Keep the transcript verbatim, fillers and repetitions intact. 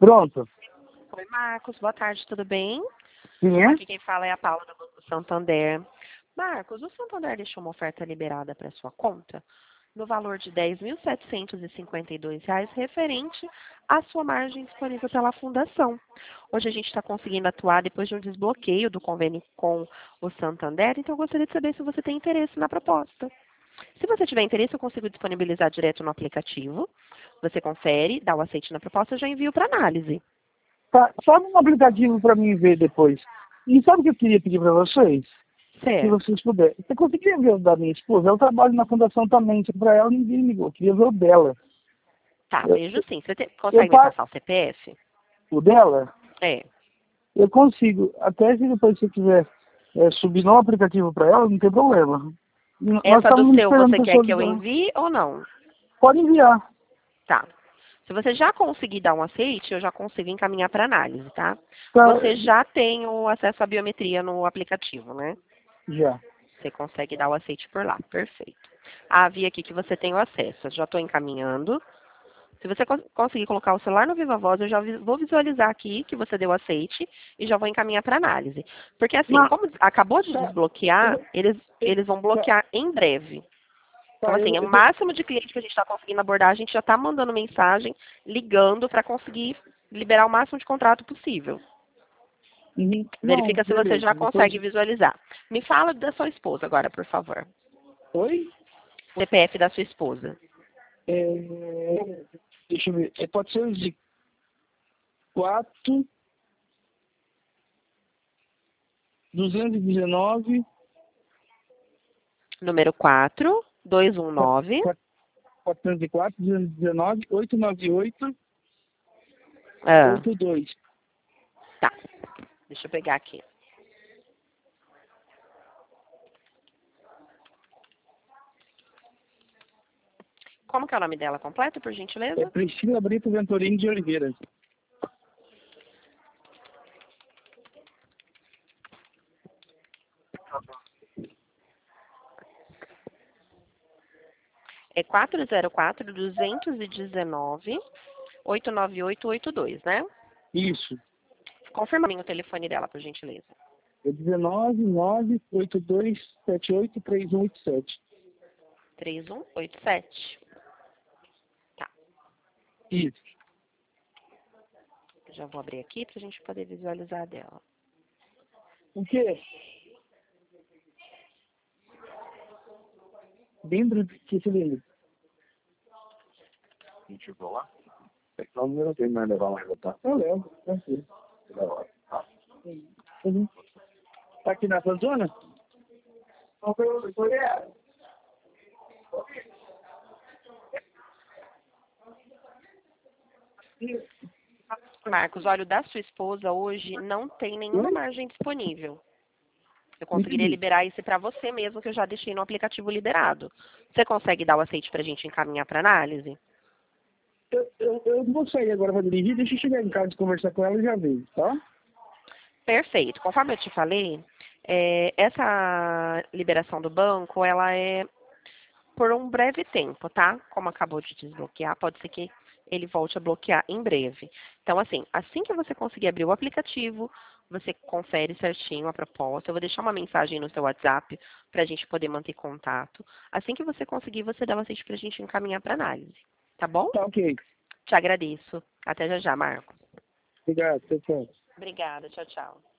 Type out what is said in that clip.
Pronto. Oi, Marcos. Boa tarde, tudo bem? Quem é? Aqui quem fala é a Paula do Banco Santander. Marcos, o Santander deixou uma oferta liberada para sua conta no valor de dez mil setecentos e cinquenta e dois reais referente à sua margem disponível pela Fundação. Hoje a gente está conseguindo atuar depois de um desbloqueio do convênio com o Santander, então eu gostaria de saber se você tem interesse na proposta. Se você tiver interesse, eu consigo disponibilizar direto no aplicativo. Você confere, dá o aceite na proposta e eu já envio para análise. Tá, sabe um aplicativo para mim ver depois? E sabe o que eu queria pedir para vocês? Se Certo. vocês puderem. Você conseguiria ver o da minha esposa? Eu trabalho na fundação também, só que para ela ninguém ligou. Eu queria ver o dela. Tá, Eu, vejo sim. Você te- eu consegue me pa- passar o C P F? O dela? É. Eu consigo. Até se depois você quiser é, subir no aplicativo para ela, não tem problema. N- Nós Essa do estamos seu esperando você a quer pessoa que eu ligar. envie ou não? Pode enviar. Tá. Se você já conseguir dar um aceite, eu já consigo encaminhar para análise, tá? Tá, Você já tem o acesso à biometria no aplicativo, né? já. Você consegue dar o aceite por lá. Perfeito. Ah, vi aqui que você tem o acesso. Eu já estou encaminhando. Se você cons- conseguir colocar o celular no Viva Voz, eu já vi- vou visualizar aqui que você deu aceite e já vou encaminhar para análise. Porque assim, Não, como acabou de tá. desbloquear, Eu, eles, eu, eles vão tá, bloquear em breve. Então, tá, assim, eu, é o eu, tô- máximo de cliente que a gente está conseguindo abordar, a gente já está mandando mensagem, ligando para conseguir liberar o máximo de contrato possível. uhum. Não, Verifica se você beleza. já Depois. consegue visualizar. Me fala da sua esposa agora, por favor. Oi? O C P F da sua esposa. É, deixa eu ver. É quatrocentos e quatro, duzentos e dezenove, Número quatro, dois um nove. quatrocentos e quatro, duzentos e dezenove, oitocentos e noventa e oito, Ah, oitenta e dois. tá. Deixa eu pegar aqui. Como que é o nome dela completo, por É gentileza? Priscila Brito Venturini de Oliveira. É quatro zero quatro, duzentos e dezenove, oitocentos e noventa e oito, oitenta e dois, né? Isso. Confirma o telefone dela, por gentileza. É dezenove, nove, oito dois, sete oito, três um oito sete. três um oito sete. Tá. Isso. Já vou abrir aqui para a gente poder visualizar a dela. O quê? Dentro de que cilindro? A gente chegou lá. É que nós não tem mais levar lá e voltar. Eu levo, tranquilo. Da hora. Tá. Uhum. Tá aqui na sua zona? Marcos, olha, o da sua esposa hoje não tem nenhuma Oi? margem disponível. Eu Não conseguiria entendi. liberar esse para você mesmo, que eu já deixei no aplicativo liberado. Você consegue dar o aceite para a gente encaminhar para análise? Eu, eu, eu vou sair agora para dirigir, deixa eu chegar em casa e conversar com ela e já vejo, tá? Perfeito. Conforme eu te falei, é, essa liberação do banco, ela é por um breve tempo, tá? Como acabou de desbloquear, pode ser que ele volte a bloquear em breve. Então, assim, assim que você conseguir abrir o aplicativo, você confere certinho a proposta. Eu vou deixar uma mensagem no seu WhatsApp para a gente poder manter contato. Assim que você conseguir, você dá o aceite para a gente encaminhar para análise. Tá bom? Tá, ok. Te agradeço. Até já já, Marcos. Obrigado, tchau, tchau. Obrigada. Tchau, tchau.